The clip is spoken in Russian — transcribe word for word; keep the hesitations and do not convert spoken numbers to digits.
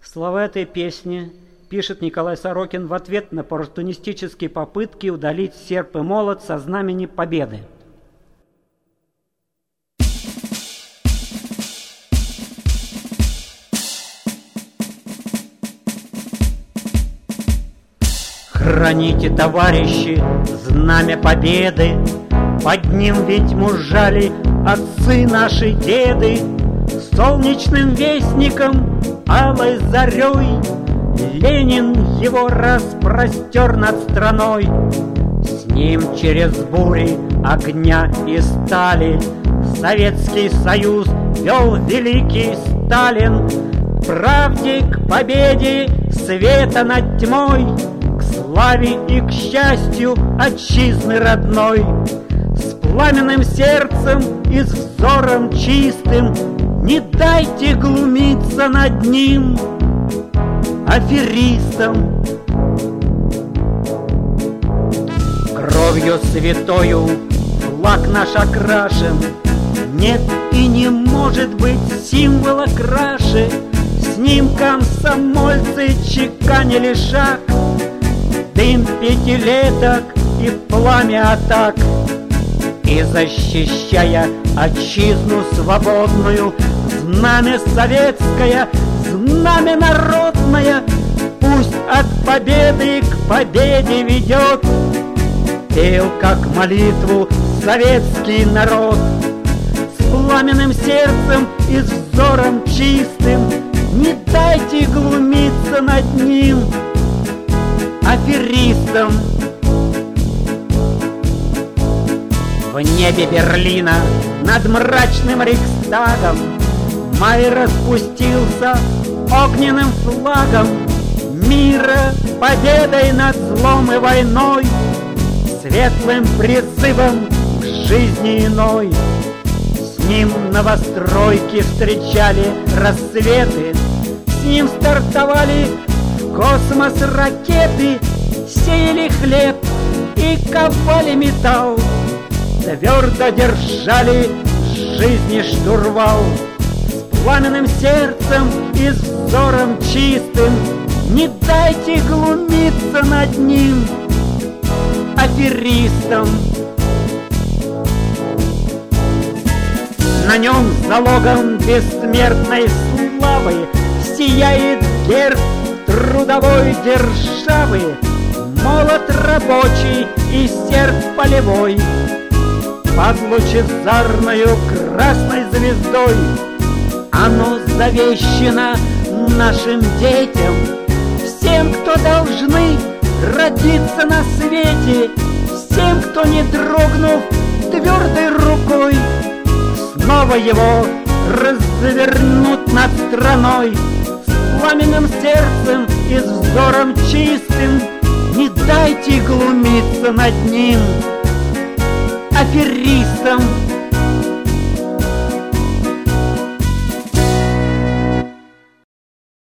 Слова этой песни пишет Николай Сорокин в ответ на оппортунистические попытки удалить серп и молот со знамени победы. Храните, товарищи, знамя победы, под ним ведь мужали отцы наши деды. Солнечным вестником, алой зарей, Ленин его распростер над страной. С ним через бури огня и стали Советский Союз вел великий Сталин. К правде, к победе, света над тьмой, к славе и к счастью отчизны родной. С пламенным сердцем и с взором чистым не дайте глумиться над ним аферистам. Кровью святою флаг наш окрашен, нет и не может быть символа краше. С ним комсомольцы чеканили шаг, дым пятилеток и пламя атак. И защищая отчизну свободную, знамя советское, знамя народное, пусть от победы к победе ведет. Пел, как молитву, советский народ. С пламенным сердцем и с взором чистым не дайте глумиться над ним аферистам. В небе Берлина над мрачным Рейхстагом май распустился огненным флагом мира, победой над злом и войной, светлым призывом к жизни иной. С ним новостройки встречали рассветы, с ним стартовали в космос ракеты, сеяли хлеб и ковали металл, твердо держали жизни штурвал. С пламенным сердцем и с взором чистым не дайте глумиться над ним аферистам. На нем залогом бессмертной славы сияет герб трудовой державы, молот рабочий и серп полевой под лучезарною красной звездой. Оно завещено нашим детям, всем, кто должны родиться на свете, всем, кто, не дрогнув твердой рукой, снова его развернут над страной. С пламенным сердцем и с взором чистым не дайте глумиться над ним аферистам.